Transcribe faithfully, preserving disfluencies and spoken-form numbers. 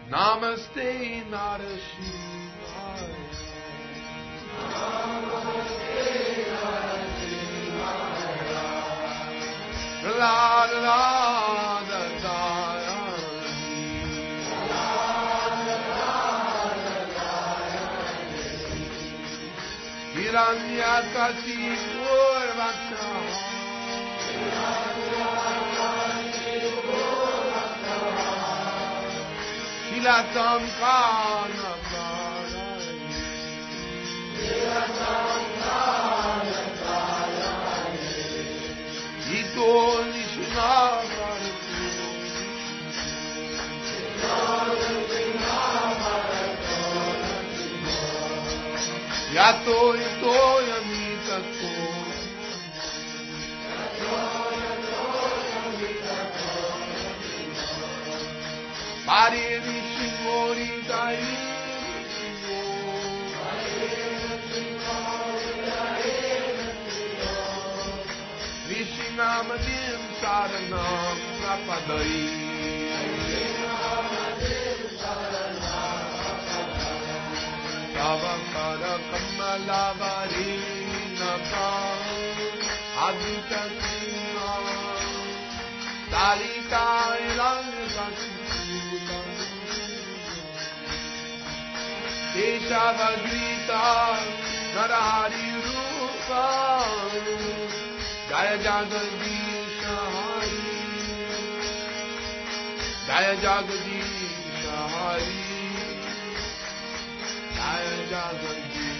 Namaste Narasimhaya. Namaste Narasimhaya. La la la la. Hiranyakashipu Vaksha. Shilatam Kana Parayani. Shilatam Kana Parayani. Ito Nishna Bharatu. Ito Nishna Bharatu. Yato Ito Yamitato. Pari Nishimori Dai Vishinamadim Saranam Prapadai Tavakara Kamalavari Napa Adita Sima Dalita Ilangasi Keshavadrita Narahari Rupa Jaya Jagadisha Hari Jaya Jagadisha Hari Jaya Jagadisha